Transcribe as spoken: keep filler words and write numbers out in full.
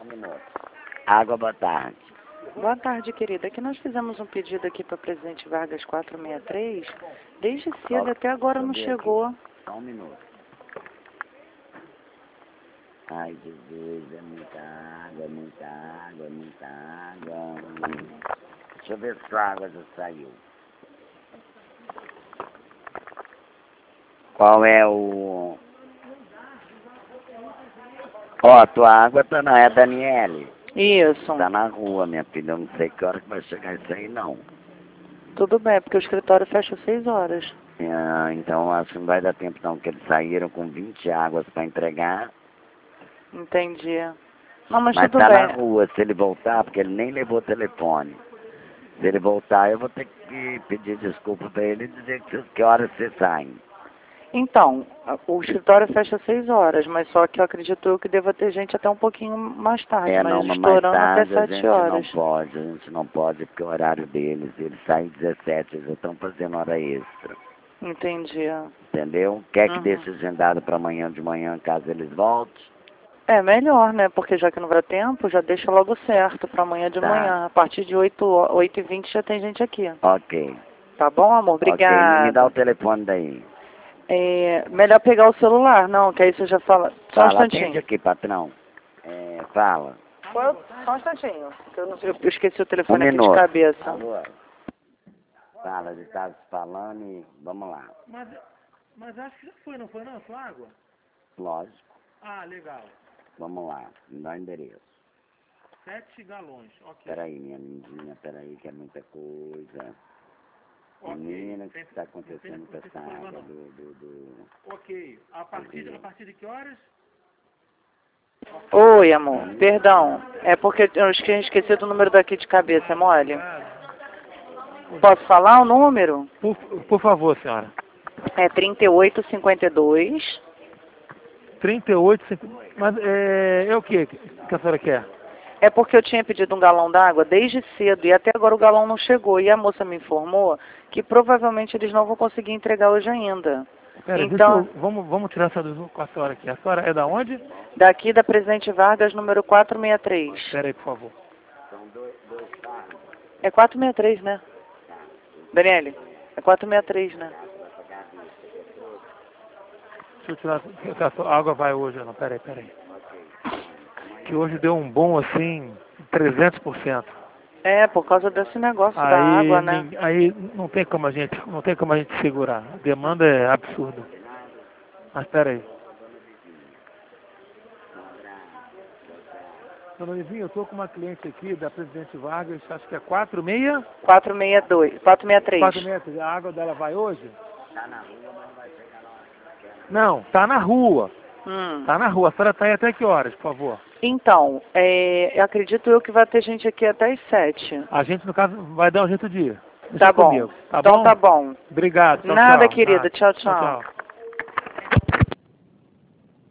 Água, boa tarde. Boa tarde, querida. Aqui nós fizemos um pedido aqui para Presidente Vargas quatrocentos e sessenta e três. Desde cedo Ó, até agora não cadê chegou. aqui? Só um minuto. Ai, Jesus, é muita água, é muita água, é muita água. Deixa eu ver se a água já saiu. Qual é o... Ó, tua água tá na... É Daniele? Isso. Tá na rua, minha filha. Eu não sei que hora que vai chegar isso aí, não. Tudo bem, porque o escritório fecha às seis horas. Ah, então acho que não vai dar tempo não, porque eles saíram com vinte águas para entregar. Entendi. Não, mas, Mas tudo tá bem. na rua, se ele voltar, porque ele nem levou o telefone. Se ele voltar, eu vou ter que pedir desculpa para ele e dizer que, que horas você sai. Então, o escritório fecha às seis horas, mas só que eu acredito eu que deva ter gente até um pouquinho mais tarde, É, mas não, mas mais estourando até tarde a sete gente horas. não pode, a gente não pode, porque é o horário deles, eles saem dezessete, eles já estão fazendo hora extra. Entendi. Entendeu? Quer que Uhum. deixe agendado para amanhã de manhã, caso eles voltem? É melhor, né? Porque já que não vai ter tempo, já deixa logo certo para amanhã de Tá. manhã. A partir de oito e vinte já tem gente aqui. Ok. Tá bom, amor? Ok, me dá Obrigada. o telefone daí. É, melhor pegar o celular, não, que aí você já fala. Só um Fala, atende instantinho. aqui, patrão. É, fala. Qual- Só um instantinho, que eu, não sei, eu esqueci o Um telefone aqui de minuto. cabeça. Alô? Fala, ele está falando e vamos lá. Mas, mas acho que já foi, não foi não, sua água? Lógico. Ah, legal. Vamos lá, me dá o endereço. Sete galões, ok. Peraí, minha lindinha, peraí, que é muita coisa. Ok. Menina, o que Tem- está não tem- acontecendo não com tem essa problema, água não. do... do, do... Ok. A partir, a partir de que horas? Oi, amor, perdão. É porque eu esque- esqueci do número daqui de cabeça, é mole? Posso falar o número? Por, por favor, senhora. É trinta e oito, cinquenta e dois. trinta e oito, mas é, é o que que a senhora quer? É porque eu tinha pedido um galão d'água desde cedo e até agora o galão não chegou. E a moça me informou que provavelmente eles não vão conseguir entregar hoje ainda. Pera, Então, deixa eu, vamos, vamos tirar essa dúvida com a senhora aqui. A senhora é da onde? daqui da Presidente Vargas, número quatrocentos e sessenta e três. Pera aí, por favor. É quatrocentos e sessenta e três, né? Daniele, é quatrocentos e sessenta e três, né? Deixa eu tirar, que a água vai hoje, não. Pera aí, pera aí. Que hoje deu um bom assim, trezentos por cento. É, por causa desse negócio da Aí, água, né? nin- aí não tem como a gente, não tem como a gente segurar. A demanda é absurda. Mas pera aí. Dona Livinha, eu tô com uma cliente aqui da Presidente Vargas, acho que é quatro seis... quatrocentos e sessenta e dois, quatrocentos e sessenta e três. quatro metros. A água dela vai hoje? Não, tá na rua. Hum. Tá na rua. A senhora tá aí até que horas, por favor? Então, é, eu acredito eu que vai ter gente aqui até as sete. A gente, no caso, vai dar um jeito de ir. Deixa Tá bom. comigo. Tá Então bom? tá bom. Obrigado. Tchau, Nada, tchau. querida. Nada. Tchau, Tchau, tchau. tchau.